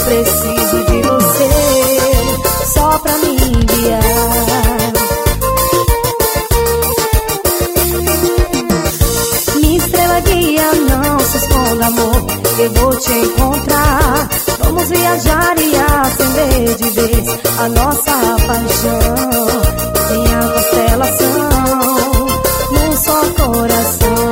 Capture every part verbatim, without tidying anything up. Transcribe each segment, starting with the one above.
preciso de você só pra me guiar. Minha estrela guia, não se esconda, amor, eu vou te encontrar. Vamos viajar e acender de vez a nossa paixão. Minha constelação num só coração.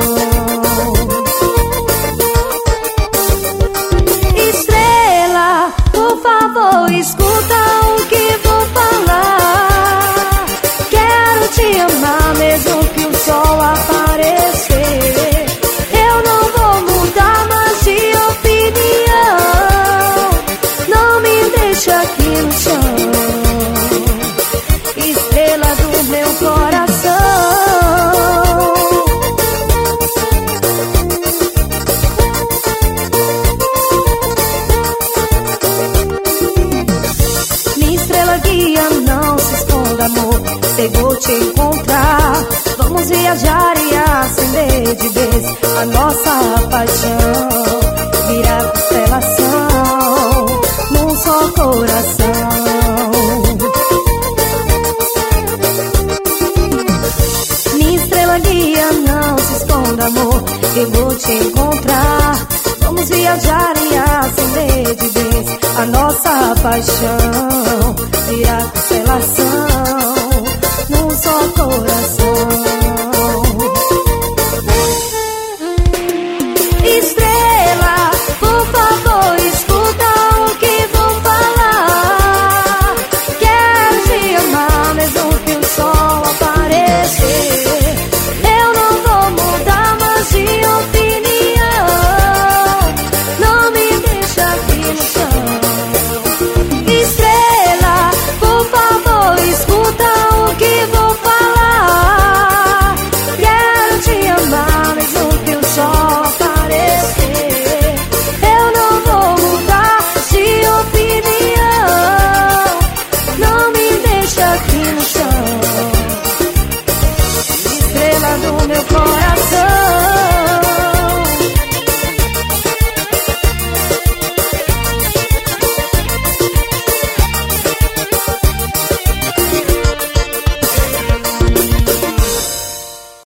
Estrela, por favor, escuta o que vou falar. Quero te amar mesmo que o sol aparecer. Eu não vou mudar mais de opinião. Não me deixa aqui no chão. Estrela do meu coração. Minha estrela guia, não se esconda, amor, eu vou te encontrar. Vamos viajar e acender de vez a nossa paixão. Virar constelação num só coração. Minha estrela guia, não se esconda, amor, eu vou te encontrar. Vamos viajar e acender de vez a nossa paixão. Virar constelação num só coração.